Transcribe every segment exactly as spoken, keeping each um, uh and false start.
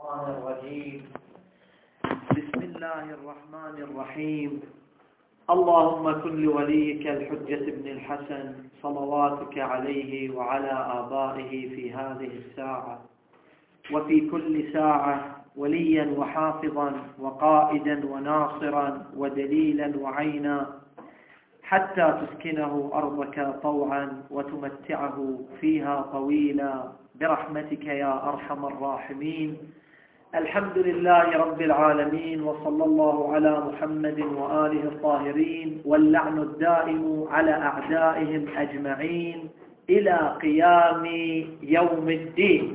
الشيطان الرجيم. بسم الله الرحمن الرحيم. اللهم كن لوليك الحجة بن الحسن صلواتك عليه وعلى آبائه في هذه الساعة وفي كل ساعة وليا وحافظا وقائدا وناصرا ودليلا وعينا حتى تسكنه أرضك طوعا وتمتعه فيها طويلا برحمتك يا أرحم الراحمين. الحمد لله رب العالمين، وصلى الله على محمد وآله الطاهرين، واللعن الدائم على أعدائهم أجمعين إلى قيام يوم الدين.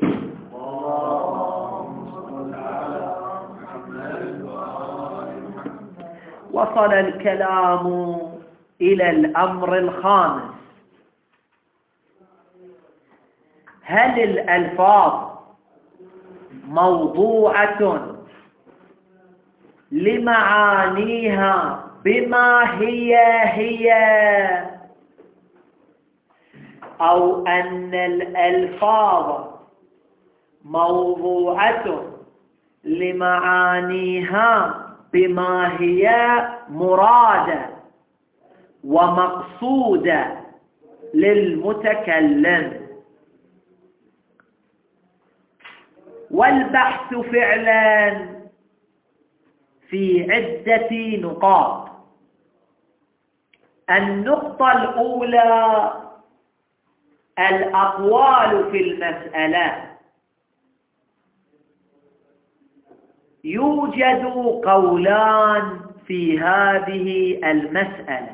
وصل الكلام إلى الأمر الخامس: هل الألفاظ موضوعة لمعانيها بما هي هي، أو أن الألفاظ موضوعة لمعانيها بما هي مرادة ومقصودة للمتكلم؟ والبحث فعلا في عدة نقاط. النقطة الأولى: الأقوال في المسألة. يوجد قولان في هذه المسألة.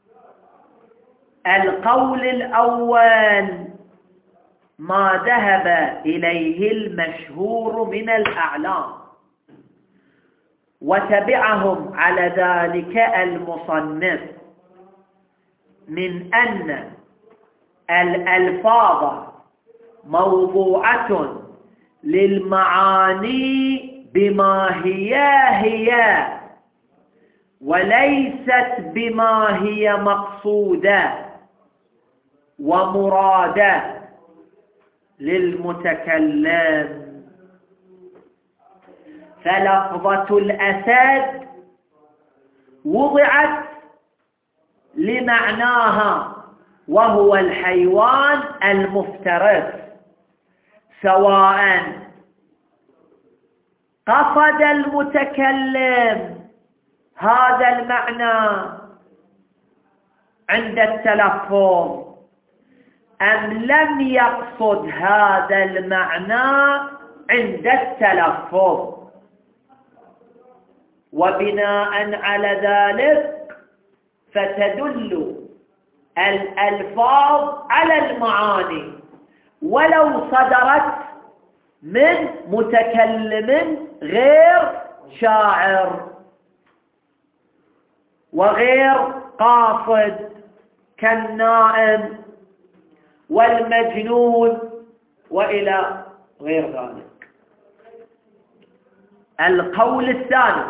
القول الأول ما ذهب إليه المشهور من الأعلام، وتبعهم على ذلك المصنف، من أن الألفاظ موضوعة للمعاني بما هي هي، وليست بما هي مقصودة ومرادة للمتكلم. فلفظة الأسد وضعت لمعناها، وهو الحيوان المفترس، سواء قصد المتكلم هذا المعنى عند التلفظ أم لم يقصد هذا المعنى عند التلفظ. وبناء على ذلك فتدل الألفاظ على المعاني ولو صدرت من متكلم غير شاعر وغير قاصد، كالنائم والمجنون وإلى غير ذلك. القول الثاني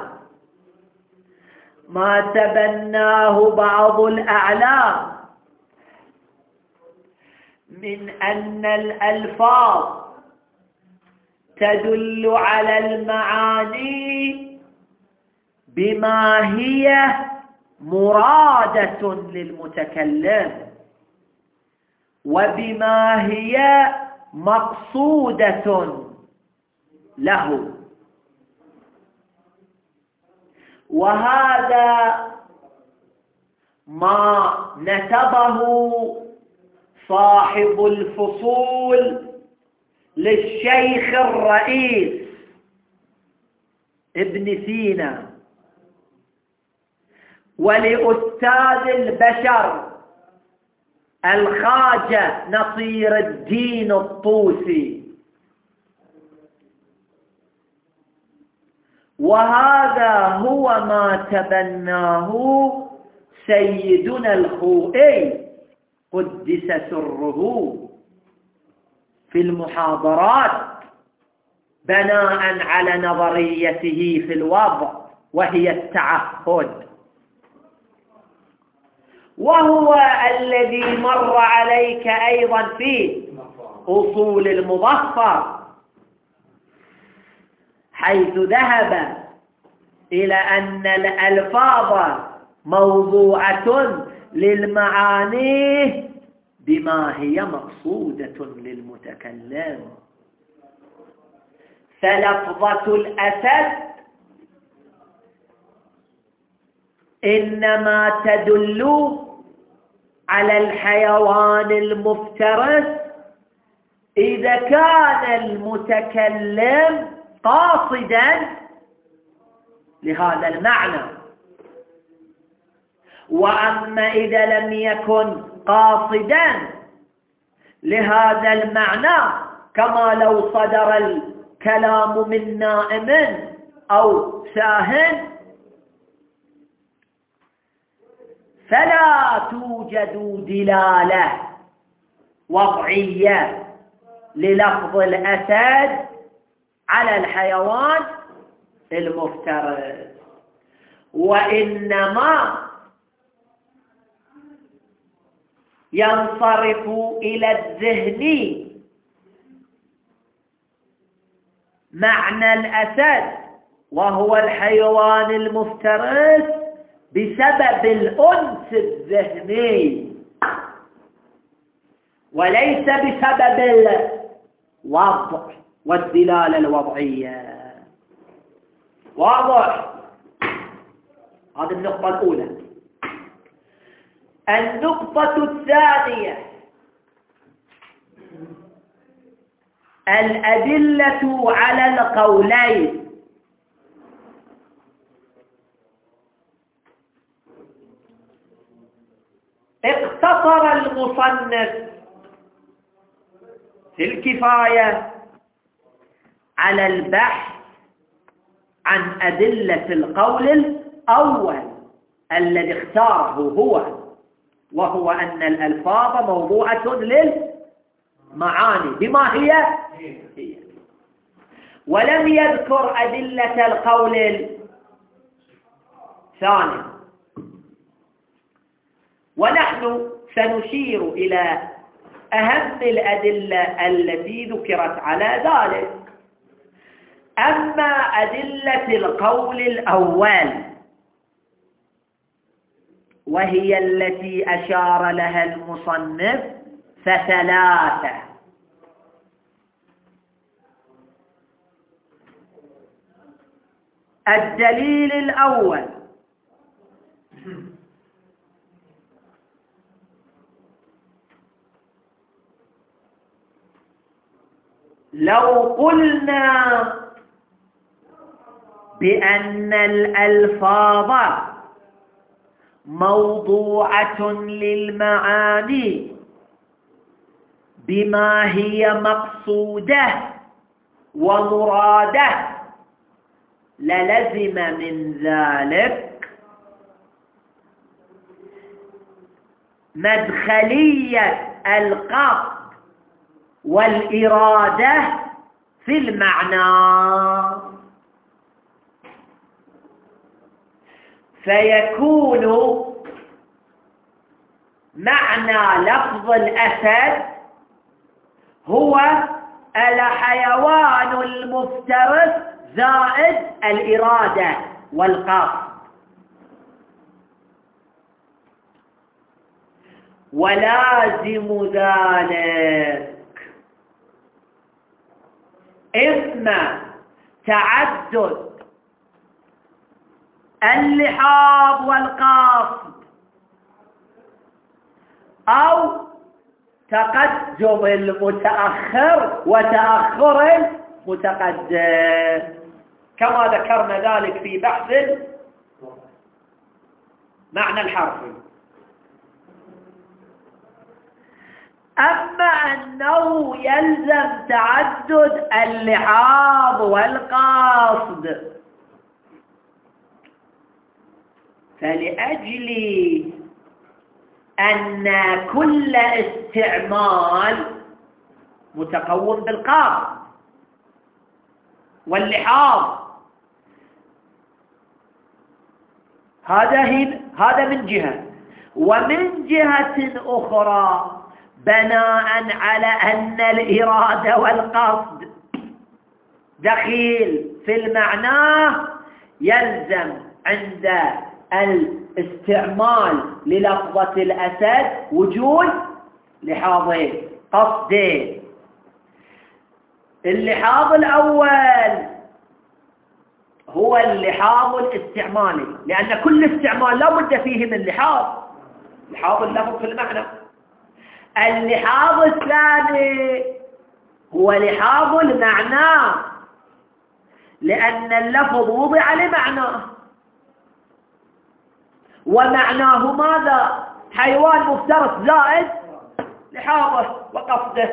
ما تبناه بعض الأعلام من أن الألفاظ تدل على المعاني بما هي مرادة للمتكلم وبما هي مقصودة له. وهذا ما نسبه صاحب الفصول للشيخ الرئيس ابن سينا، ولأستاذ البشر الخواجة نصير الدين الطوسي. وهذا هو ما تبناه سيدنا الخوئي قدس سره في المحاضرات بناء على نظريته في الوضع، وهي التعهد، وهو الذي مر عليك أيضا في أصول المظفر. حيث ذهب إلى أن الألفاظ موضوعة للمعاني بما هي مقصودة للمتكلم. فلفظة الأسد إنما تدل على الحيوان المفترس إذا كان المتكلم قاصدا لهذا المعنى، وأما إذا لم يكن قاصدا لهذا المعنى، كما لو صدر الكلام من نائم أو ساهٍ، فلا توجد دلالة وضعية للفظ الأسد على الحيوان المفترس، وإنما ينصرف إلى الذهن معنى الأسد وهو الحيوان المفترس بسبب الأنس الذهني، وليس بسبب الوضع والدلالة الوضعية. واضح؟ هذه النقطة الأولى. النقطة الثانية: الأدلة على القولين. اقتصر المصنف في الكفاية على البحث عن أدلة القول الأول الذي اختاره هو، وهو أن الألفاظ موضوعة للمعاني بما هي هي، ولم يذكر أدلة القول الثاني. ونحن سنشير إلى أهم الأدلة التي ذكرت على ذلك. أما أدلة القول الأول وهي التي أشار لها المصنف فثلاثة. الدليل الأول: لو قلنا بأن الألفاظ موضوعة للمعاني بما هي مقصودة ومرادة، للزم من ذلك مدخلية القصد والإرادة في المعنى، فيكون معنى لفظ الأسد هو الحيوان المفترس زائد الإرادة والقصد. ولازم ذلك إما تعدد اللحاظ والقصد أو تقدم المتأخر وتأخر المتقدم، كما ذكرنا ذلك في بحث معنى الحرف. أما أنه يلزم تعدد اللحاظ والقصد فلأجل أن كل استعمال متقوم بالقصد واللحاظ، هذا هذا من جهة. ومن جهة أخرى بناء على أن الإرادة والقصد دخيل في المعنى يلزم عند الاستعمال للفظة الأسد وجود لحاظين قصدين. اللحاظ الأول هو اللحاظ الاستعمالي، لأن كل استعمال لا بد فيه من لحاظ، لحاظ اللفظ في المعنى. اللحاظ الثاني هو لحاظ المعنى، لأن اللفظ وضع لمعناه، ومعناه ماذا؟ حيوان مفترس زائد لحاظه وقصده.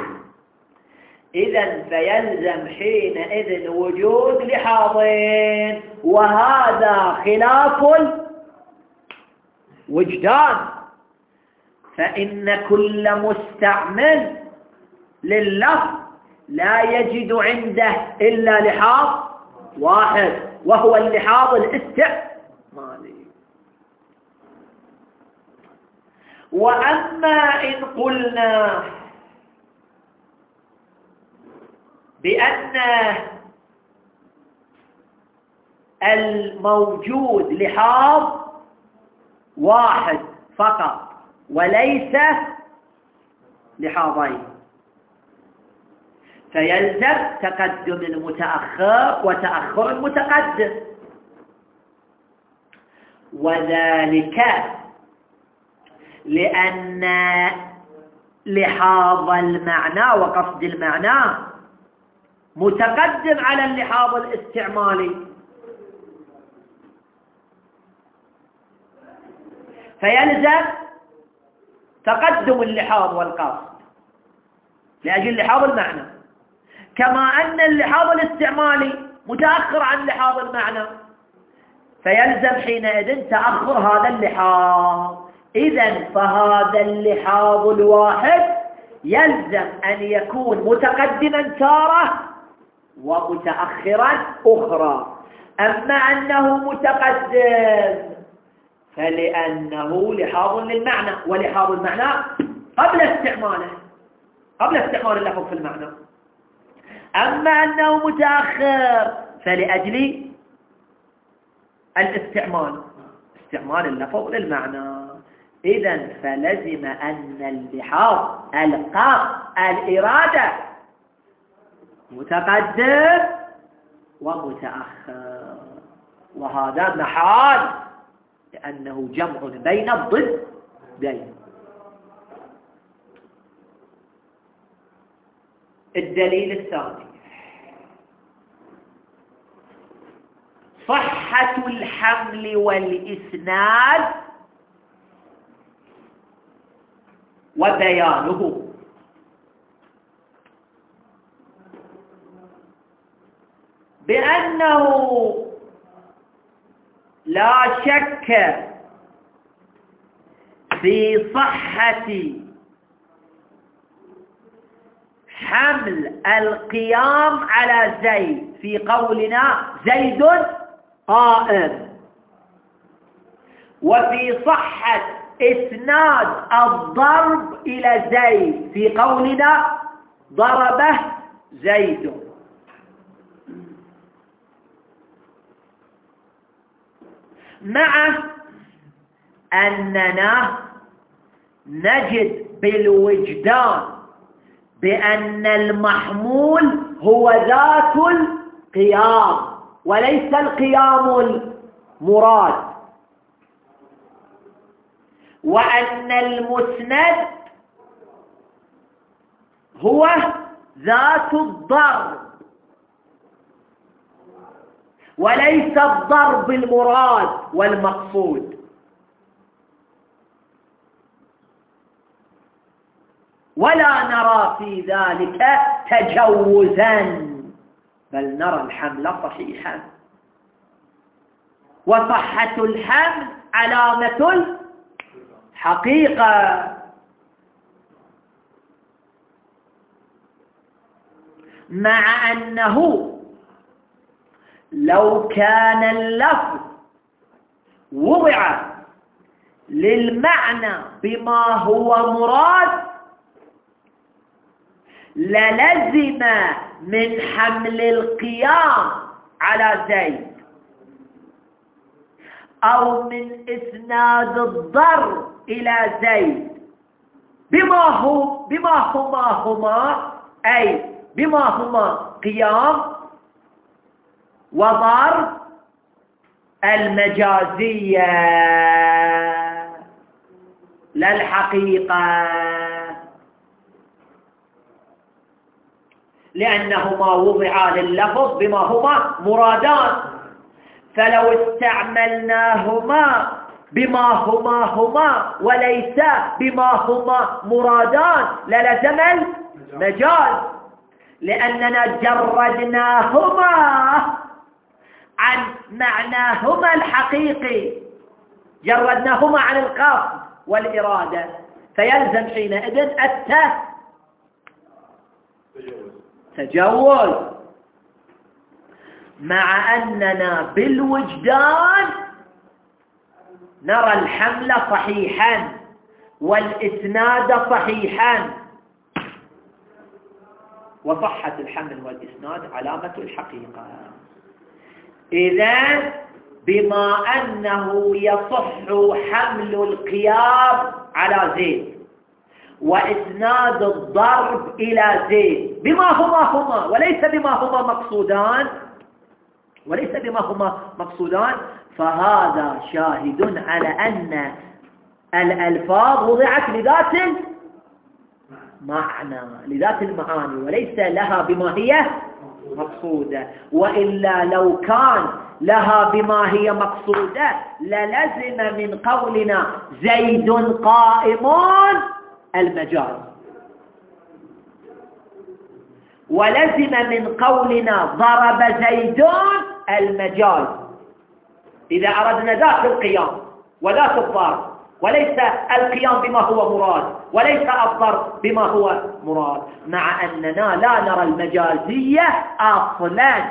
إذن فيلزم حينئذ وجود لحاظين، وهذا خلاف الوجدان، فإن كل مستعمل لللفظ لا يجد عنده إلا لحاظ واحد، وهو اللحاظ الاستعمالي. وأما إن قلنا بأن الموجود لحاظ واحد فقط وليس لحاظين، فيلزم تقدم المتأخر وتأخر المتقدم، وذلك لأن لحاظ المعنى وقصد المعنى متقدم على اللحاظ الاستعمالي، فيلزم تقدم اللحاظ والقصد لأجل لحاظ المعنى، كما أن اللحاظ الاستعمالي متأخر عن لحاظ المعنى، فيلزم حينئذ تأخر هذا اللحاظ. إذن فهذا اللحاظ الواحد يلزم أن يكون متقدما تارة ومتأخرا أخرى. أما أنه متقدم فلأنه لحاظ للمعنى، ولحاظ المعنى قبل استعماله، قبل استعمال اللفظ في المعنى. أما أنه متأخر فلأجل الاستعمال، استعمال اللفظ للمعنى. إذن فلزم أن اللحاظ القصد الإرادة متقدم ومتأخر، وهذا محال لأنه جمع بين الضدين. الدليل الثاني صحة الحمل والإسناد وبيانه. بأنه لا شك في صحة حمل القيام على زيد في قولنا زيد قائم، وفي صحة إسناد الضرب إلى زيد في قولنا ضربه زيد. مع أننا نجد بالوجدان بأن المحمول هو ذات القيام وليس القيام المراد، وأن المسند هو ذات الضرب وليس الضرب المراد والمقصود. ولا نرى في ذلك تجوزا، بل نرى الحمل صحيحا، وصحة الحمل علامة الحقيقة. مع أنه لو كان اللفظ وضع للمعنى بما هو مراد للزم من حمل القيام على زيد أو من إسناد الضر إلى زيد بما هو بما هما هما أي بما هما قيام وضرب المجازية لا الحقيقة، لأنهما وضعا لللفظ بما هما مرادان، فلو استعملناهما بما هما هما وليس بما هما مرادان للزم المجاز، لأننا جردناهما عن معناهما الحقيقي، جردناهما عن القصد والإرادة، فيلزم حينئذ التجوز، مع أننا بالوجدان نرى الحمل صحيحا والإسناد صحيحا، وصحة الحمل والإسناد علامة الحقيقة. إذن بما أنه يصح حمل القيام على زيد وإسناد الضرب إلى زيد بما هما هما وليس بما هما مقصودان وليس بما هما مقصودان فهذا شاهد على أن الألفاظ وضعت لذات المعنى لذات المعاني وليس لها بما هي مقصودة، وإلا لو كان لها بما هي مقصودة للزم من قولنا زيد قائم المجاز، ولزم من قولنا ضرب زيد المجاز إذا أردنا ذات القيام وذات الضرب، وليس القيام بما هو مراد وليس الضرب بما هو مراد، مع أننا لا نرى المجازية أصلا.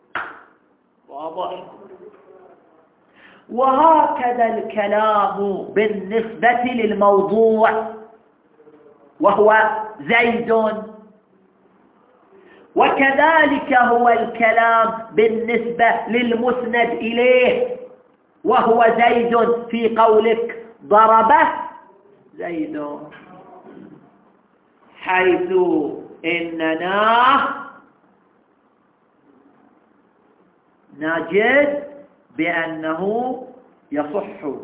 واضح؟ وهكذا الكلام بالنسبة للموضوع وهو زيد، وكذلك هو الكلام بالنسبة للمسند إليه وهو زيد في قولك ضربه زيد، حيث إننا نجد بأنه يصح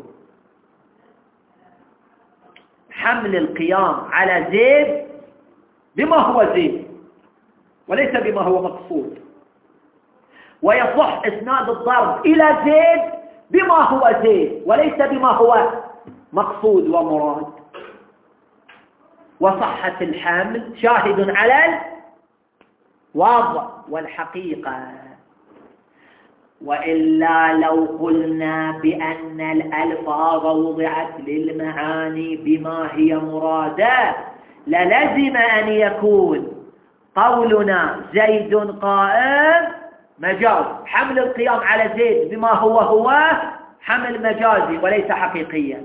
حمل القيام على زيد بما هو زيد وليس بما هو مقصود، ويصح إسناد الضرب إلى زيد بما هو زيد وليس بما هو مقصود ومراد، وصحة الحمل شاهد على الوضع والحقيقة. وإلا لو قلنا بأن الألفاظ وضعت للمعاني بما هي مرادة للزم أن يكون قولنا زيد قائم مجاز، حمل القيام على زيد بما هو هو حمل مجازي وليس حقيقيا،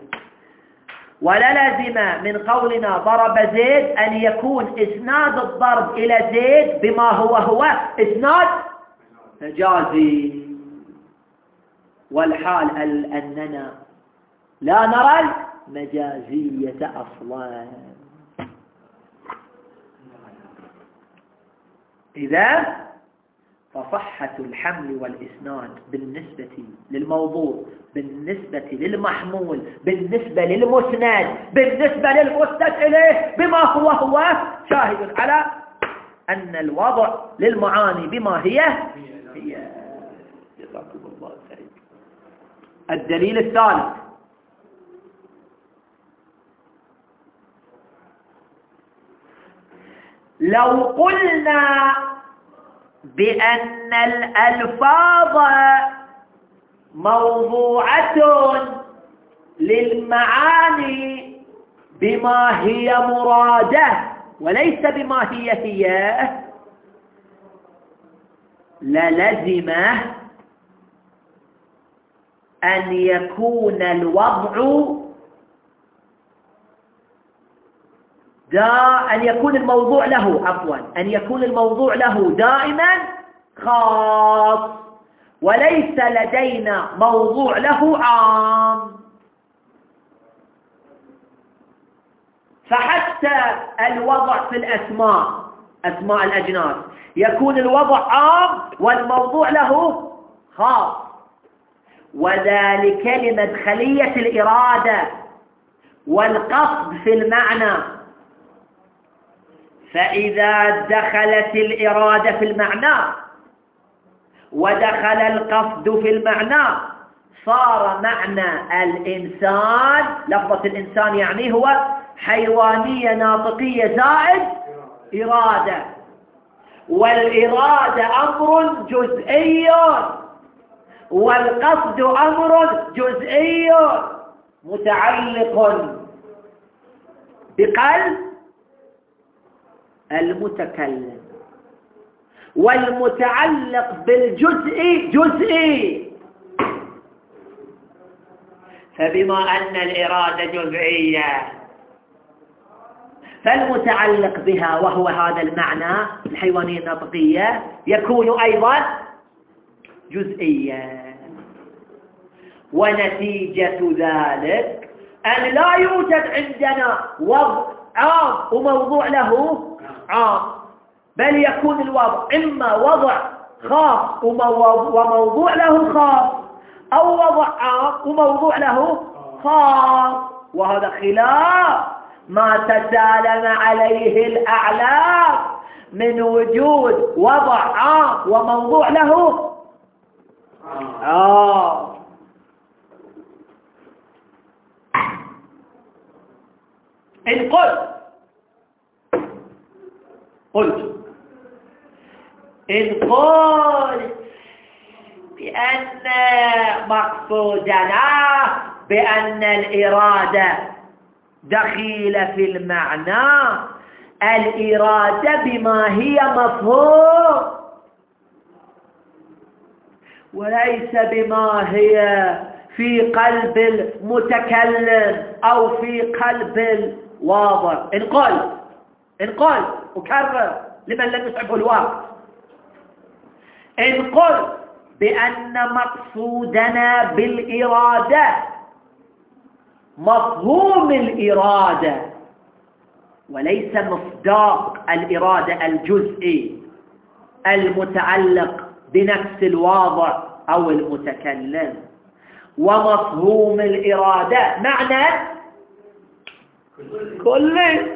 وللزم من قولنا ضرب زيد أن يكون إسناد الضرب إلى زيد بما هو هو إسناد مجازي، والحال أننا لا نرى المجازية أصلا. إذا فصحة الحمل والإسناد بالنسبة للموضوع، بالنسبة للمحمول، بالنسبة للمسند، بالنسبة للمسند إليه بما هو هو شاهد على أن الوضع للمعاني بما هي هي. جزاكم الله خير. الدليل الثالث: لو قلنا بأن الألفاظ موضوعة للمعاني بما هي مرادة وليس بما هي هي للزم أن يكون الوضع دا أن يكون الموضوع له عفوا أن يكون الموضوع له دائما خاص، وليس لدينا موضوع له عام. فحتى الوضع في الأسماء، أسماء الأجناس، يكون الوضع عام والموضوع له خاص، وذلك لمدخلية الإرادة والقصد في المعنى. فإذا دخلت الإرادة في المعنى ودخل القصد في المعنى صار معنى الإنسان، لفظة الإنسان يعني هو حيوانية ناطقية زائد إرادة، والإرادة أمر جزئي والقصد أمر جزئي متعلق بقلب المتكلم، والمتعلق بالجزء جزئي. فبما أن الإرادة جزئية فالمتعلق بها وهو هذا المعنى الحيوانية النطقية يكون أيضا جزئيا. ونتيجة ذلك أن لا يوجد عندنا وضع عام وموضوع له عام، بل يكون الوضع إما وضع خاص وموضوع له خاص، أو وضع عام وموضوع له خاص، وهذا خلاف ما تسالم عليه الأعلام من وجود وضع عام وموضوع له عام. إن قلت قلت إن قلت بأن مقصودنا بأن الإرادة دخيلة في المعنى، الإرادة بما هي مفهوم وليس بما هي في قلب المتكلم أو في قلب الواضح. إن قلت إن قلت أكرر لمن لم يصعبه الوقت، إن قلت بأن مقصودنا بالإرادة مفهوم الإرادة وليس مصداق الإرادة الجزئي المتعلق بنفس الواضع أو المتكلم، ومفهوم الإرادة معنى كلي،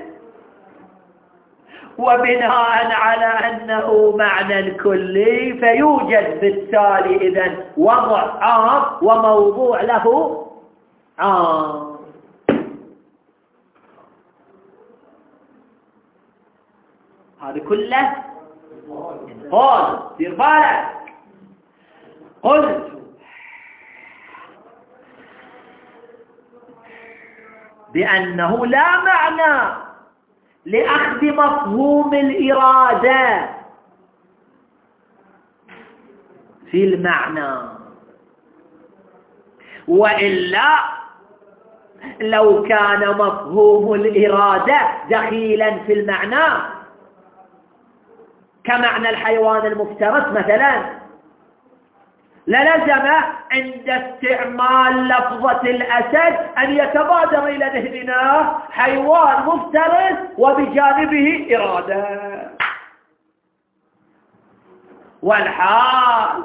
وبناء على أنه معنى كلي فيوجد بالتالي إذن وضع عام وموضوع له عام. هذا كله قال دير بالك. قلت بأنه لا معنى لأخذ مفهوم الإرادة في المعنى، وإلا لو كان مفهوم الإرادة دخيلا في المعنى كمعنى الحيوان المفترس مثلا، للزم عند استعمال لفظة الأسد أن يتبادر إلى ذهننا حيوان مفترس وبجانبه إرادة، والحال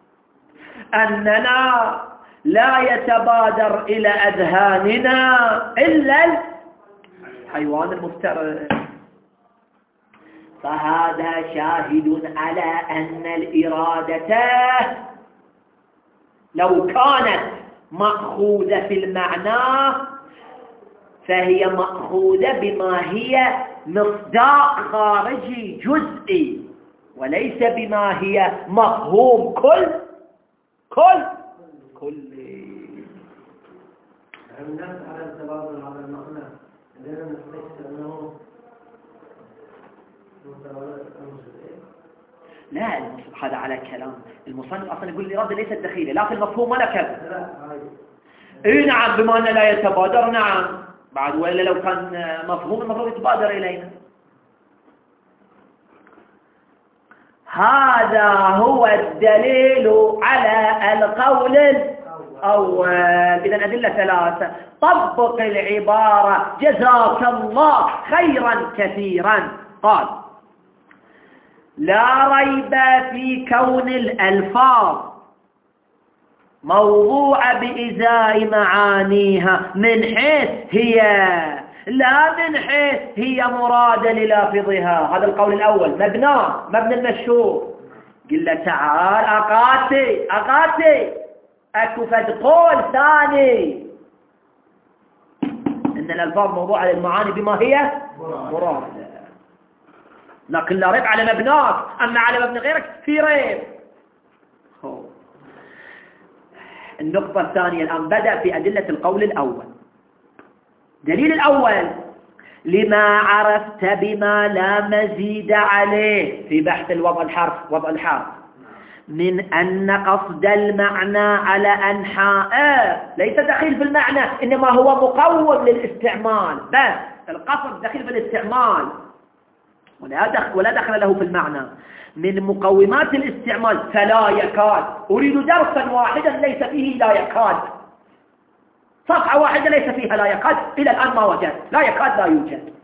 أننا لا يتبادر إلى أذهاننا إلا الحيوان المفترس. فهذا شاهد على أن الإرادة لو كانت مأخوذة في المعنى فهي مأخوذة بما هي مصداق خارجي جزئي، وليس بما هي مفهوم كل كل كلي. الناس على التبادل على المعنى لأننا نحس أنه لا، هذا على كلام المصنف أصلا يقول الإرادة ليست دخيلة لا في المفهوم ولا كذا. اي نعم، بما أنه لا يتبادر نعم، بعد، وإلا لو كان مفهوم المفروض يتبادر إلينا. هذا هو الدليل على القول الأول. إذن أدلة ثلاثة. طبق العبارة جزاك الله خيرا كثيرا. قال: لا ريب في كون الألفاظ موضوع بإزاء معانيها من حيث هي، لا من حيث هي مرادة للافظها. هذا القول الأول مبناه مبنى المشهور. قل تعال أقاتي أقاتي أكو فد قول ثاني إن الألفاظ موضوع للمعاني بما هي مرادة، لكن لا ريب على مبناك، أما على مبنى غيرك في ريب. النقطة الثانية الآن بدأ في أدلة القول الأول. دليل الأول: لما عرفت بما لا مزيد عليه في بحث الوضع الحرف وضع الحرف من أن قصد المعنى على أنحائه ليس دخيل في المعنى، إنما هو مقوم للاستعمال، بس القصد دخيل في الاستعمال ولا دخل, ولا دخل له في المعنى. من مقومات الاستعمال فلا يكاد. أريد درسا واحدا ليس فيه لا يكاد، صفحة واحدة ليس فيها لا يكاد، إلى الآن ما وجدت. لا يكاد لا يوجد.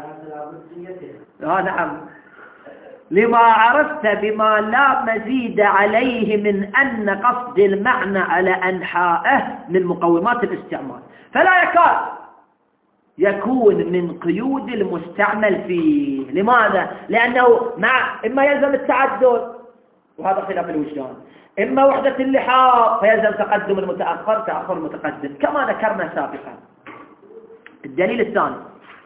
آه نعم. لما عرفت بما لا مزيد عليه من أن قصد المعنى على أنحائه من مقومات الاستعمال، فلا يكاد يكون من قيود المستعمل فيه. لماذا؟ لأنه مع إما يلزم التعدد وهذا خلاف الوجدان، إما وحدة اللحاق فيلزم تقدم المتأخر تأخر المتقدم كما ذكرنا سابقا. الدليل الثاني: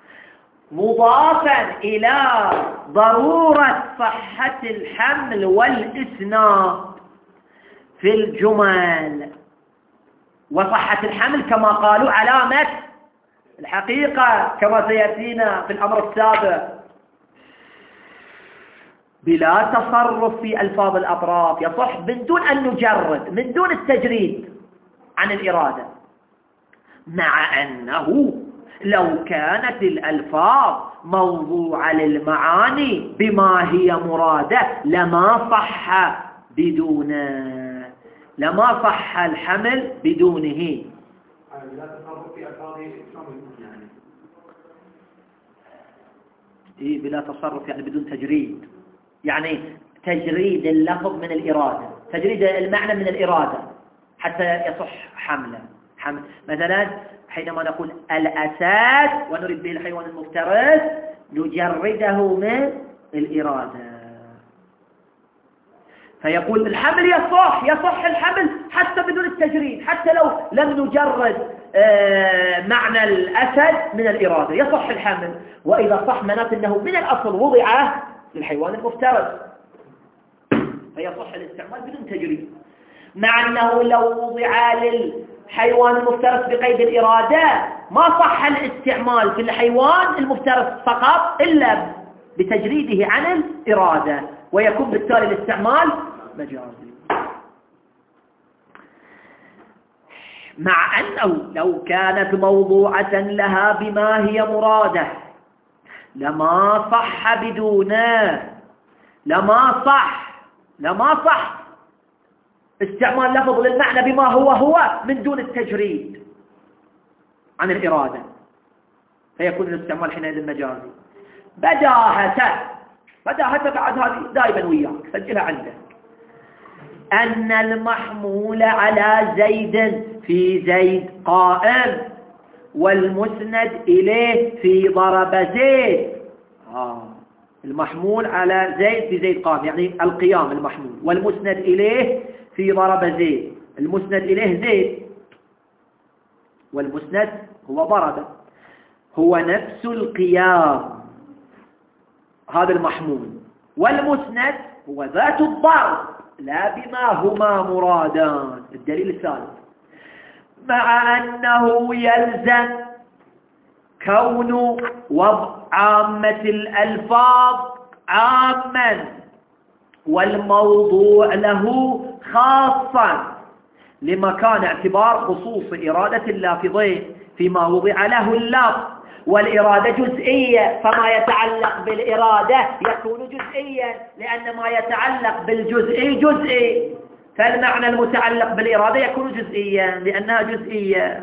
مضافا إلى ضرورة صحة الحمل والإسناد في الجمل. وصحة الحمل كما قالوا علامة الحقيقة كما سيأتينا في الأمر السابق. بلا تصرف في ألفاظ الأطراف، يصح من دون أن نجرد، من دون التجريد عن الإرادة، مع أنه لو كانت الألفاظ موضوعة للمعاني بما هي مرادة لما صح بدونه، لما صح الحمل بدونه. لا تصرف في ألفاظه يعني إيه بلا تصرف يعني بدون تجريد، يعني تجريد اللفظ من الإرادة، تجريد المعنى من الإرادة حتى يصح حمله. حمل مثلا حينما نقول الأساس ونريد به الحيوان المفترس نجرده من الإرادة، فيقول الحمل يصح يصح الحمل حتى بدون التجريد، حتى لو لم نجرد معنى الأسد من الإرادة يصح الحمل. وإذا صح معناته أنه من الأصل وضع للحيوان المفترس فيصح الاستعمال بدون تجريد، مع أنه لو وضع للحيوان المفترس بقيد الإرادة ما صح الاستعمال في الحيوان المفترس فقط إلا بتجريده عن الإرادة، ويكون بالتالي الاستعمال مجازي. مع أنه لو كانت موضوعة لها بما هي مرادة لما صح بدونه، لما صح لما صح استعمال لفظ للمعنى بما هو هو من دون التجريد عن الإرادة، فيكون الاستعمال حينئذ مجازي. بداهة بداهة بعد هذه دائما وياك سجلها عندك: أن المحمول على زيد في زيد قائم والمسند إليه في ضرب زيد. آه. المحمول على زيد في زيد قائم يعني القيام المحمول، والمسند إليه في ضرب زيد، المسند إليه زيد والمسند هو ضرب، هو نفس القيام هذا المحمول، والمسند هو ذات الضرب لا بما هما مرادان. الدليل الثالث: مع أنه يلزم كون وضع عامة الألفاظ عاما والموضوع له خاصا لمكان اعتبار خصوص إرادة اللافظين فيما وضع له اللفظ، والإرادة جزئية، فما يتعلق بالإرادة يكون جزئيا، لأن ما يتعلق بالجزئي جزئي، فالمعنى المتعلق بالإرادة يكون جزئيا لأنها جزئية.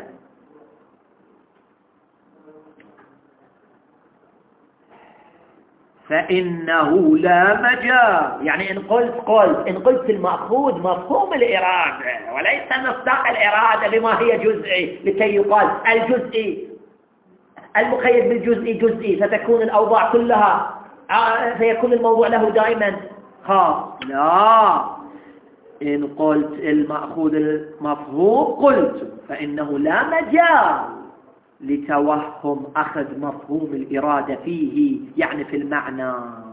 فإنه لا مجال، يعني إن قلت قلت إن قلت المأخوذ مفهوم الإرادة وليس مصداق الإرادة بما هي جزئي، لكي يقال الجزئي المقيد بالجزئي جزئي، فتكون الأوضاع كلها فيكون الموضوع له دائما خاص. لا، إن قلت المأخوذ المفهوم قلت فإنه لا مجال لتوهم أخذ مفهوم الإرادة فيه، يعني في المعنى.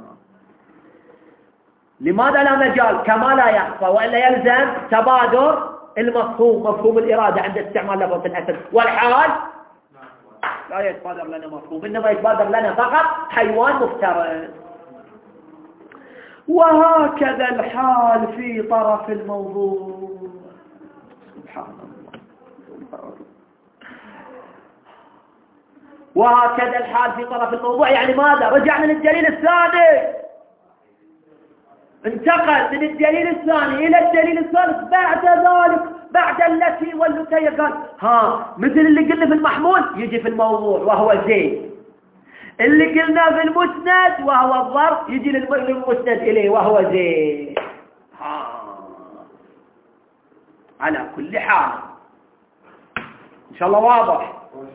لماذا لا مجال؟ كما لا يخفى، وإلا يلزم تبادر المفهوم، مفهوم الإرادة عند استعمال لفظ الأسد، والحال لا يتبادر لنا مفهوم، إنما يتبادر لنا فقط حيوان مفترس. وهكذا الحال في طرف الموضوع. سبحان الله. وهكذا الحال في طرف الموضوع، يعني ماذا؟ رجعنا للدليل الثاني، انتقل من الدليل الثاني إلى الدليل الثالث بعد ذلك، بعد التي والتي، قال ها مثل اللي قلنا في المحمول يجي في الموضوع وهو زيد، اللي قلنا في المسند وهو الظرف يجي للمسند إليه وهو زيد. ها على كل حال إن شاء الله واضح.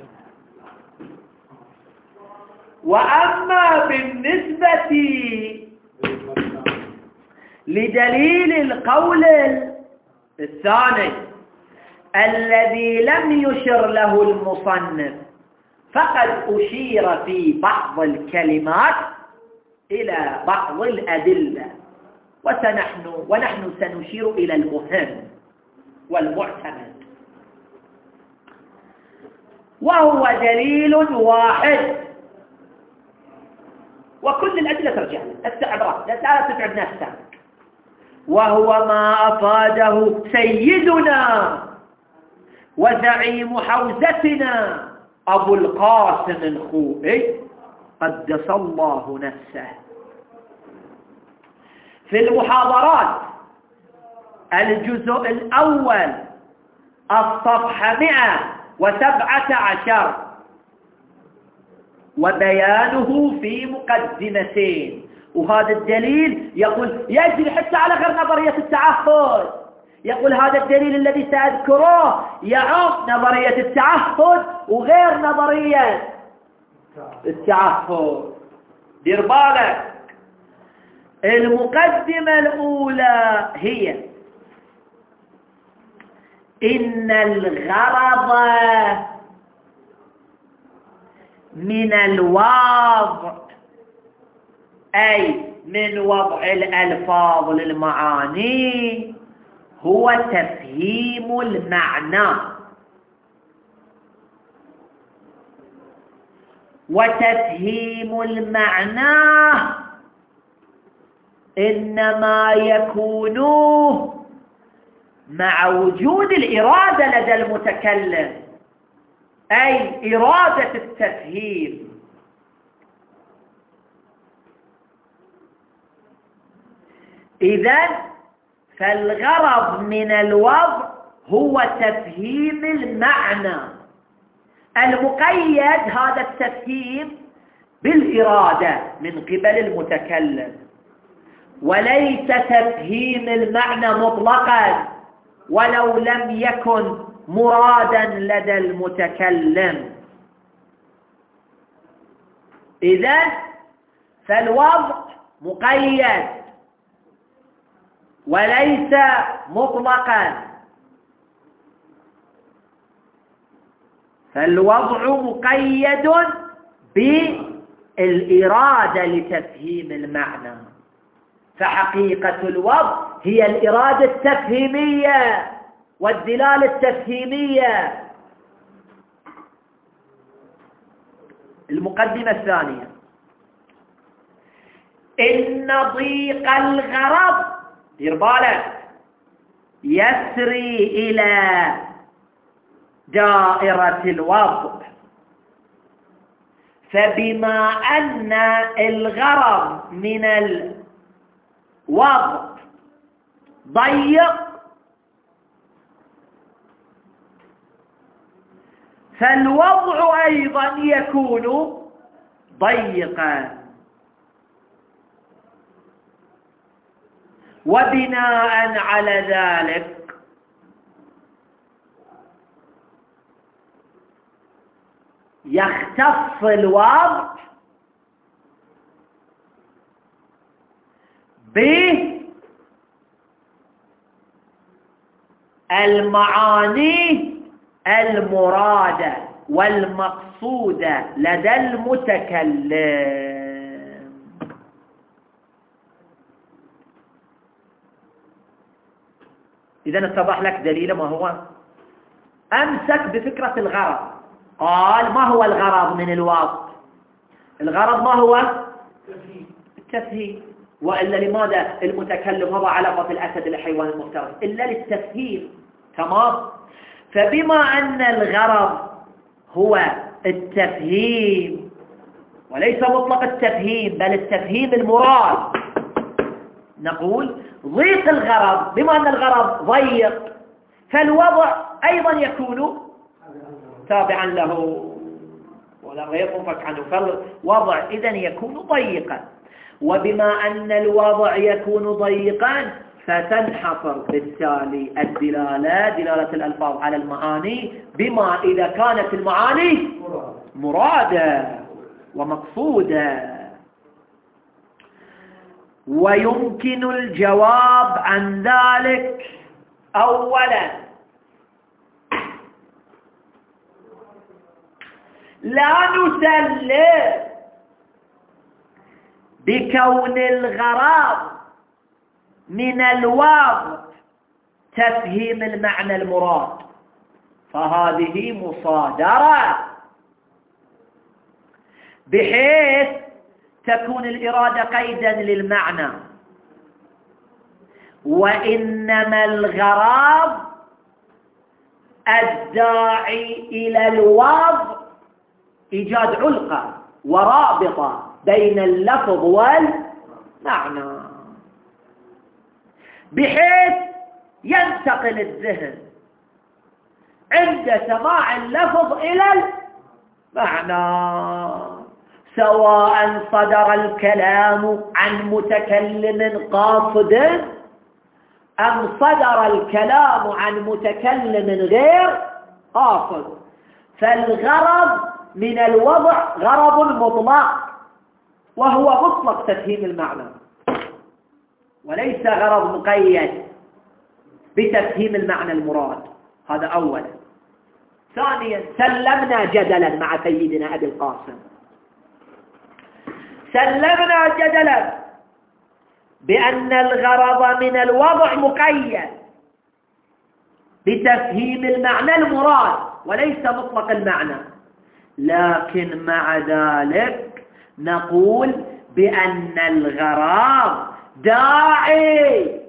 وأما بالنسبة لدليل القول الثاني الذي لم يشر له المصنف، فقد أشير في بعض الكلمات إلى بعض الأدلة، وسنحن ونحن سنشير إلى المهم والمعتمد، وهو دليل واحد، وكل الأدلة ترجع له، استعبارات لا تتعب نفسك، وهو ما أفاده سيدنا وزعيم حوزتنا أبو القاسم الخوئي قدس الله نفسه في المحاضرات الجزء الأول الصفحة مئة وسبعة عشر، وبيانه في مقدمتين. وهذا الدليل يقول يجري حتى على غير نظرية التعهد، يقول هذا الدليل الذي سأذكره يعم نظرية التعهد وغير نظرية التعهد. دير بالك، المقدمة الأولى هي إن الغرض من الوضع، أي من وضع الألفاظ للمعاني، هو تفهيم المعنى، وتفهيم المعنى إنما يكون مع وجود الإرادة لدى المتكلم، أي إرادة التفهيم. إذن فالغرض من الوضع هو تفهيم المعنى المقيد، هذا التفهيم بالإرادة من قبل المتكلم، وليس تفهيم المعنى مطلقا ولو لم يكن مرادا لدى المتكلم. إذن فالوضع مقيد وليس مطلقا، فالوضع مقيد بالإرادة لتفهيم المعنى، فحقيقة الوضع هي الإرادة التفهيمية والدلالة التفهيمية. المقدمة الثانية، إن ضيق الغرض، دير بالك، يسري إلى دائرة الوضع، فبما أن الغرض من الوضع ضيق فالوضع أيضا يكون ضيقا. وبناء على ذلك يختص الوضع بالمعاني المرادة والمقصودة لدى المتكلم. إذن اتضح لك دليل ما هو؟ أمسك بفكرة الغرض، قال ما هو الغرض من الوضع؟ الغرض ما هو؟ التفهيم. وإلا لماذا المتكلم وضع لفظ الأسد الحيوان المفترس؟ إلا للتفهيم. تمام؟ فبما أن الغرض هو التفهيم وليس مطلق التفهيم بل التفهيم المراد، نقول ضيق الغرض، بما أن الغرض ضيق فالوضع أيضا يكون تابعا له ولا غير منفك عنه، فالوضع إذن يكون ضيقا. وبما أن الوضع يكون ضيقا فتنحصر بالتالي الدلالة دلالة الألفاظ على المعاني بما إذا كانت المعاني مرادة ومقصودة. ويمكن الجواب عن ذلك أولا لا نسلم بكون الغرض من الوضع تفهيم المعنى المراد، فهذه مصادرة بحيث تكون الإرادة قيدا للمعنى، وإنما الغرض الداعي إلى الوضع إيجاد علقة ورابطة بين اللفظ والمعنى بحيث ينتقل الذهن عند سماع اللفظ إلى المعنى، سواء صدر الكلام عن متكلم قاصد أم صدر الكلام عن متكلم غير قاصد، فالغرض من الوضع غرض مطلق وهو مطلق تفهيم المعنى وليس غرض مقيد بتفهيم المعنى المراد. هذا أولا. ثانيا سلمنا جدلا مع سيدنا أبي القاسم، سلمنا جدلا بأن الغرض من الوضع مقيد بتفهيم المعنى المراد وليس مطلق المعنى، لكن مع ذلك نقول بأن الغرض داعي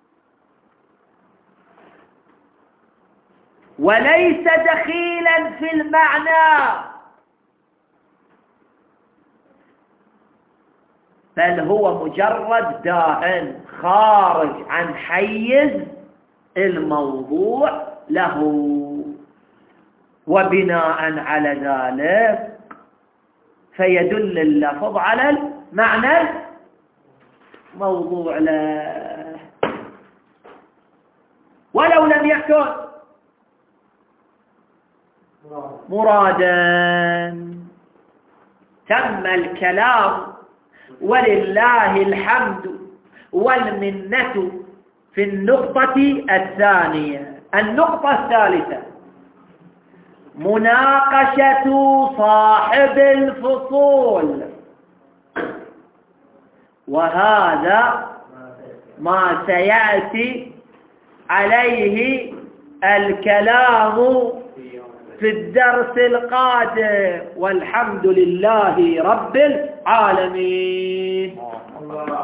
وليس دخيلا في المعنى، بل هو مجرد داع خارج عن حيز الموضوع له. وبناء على ذلك فيدل اللفظ على المعنى الموضوع له ولو لم يكن مرادا. تم الكلام ولله الحمد والمنة في النقطة الثانية. النقطة الثالثة مناقشة صاحب الفصول، وهذا ما سيأتي عليه الكلام في الدرس القادم، والحمد لله رب العالمين.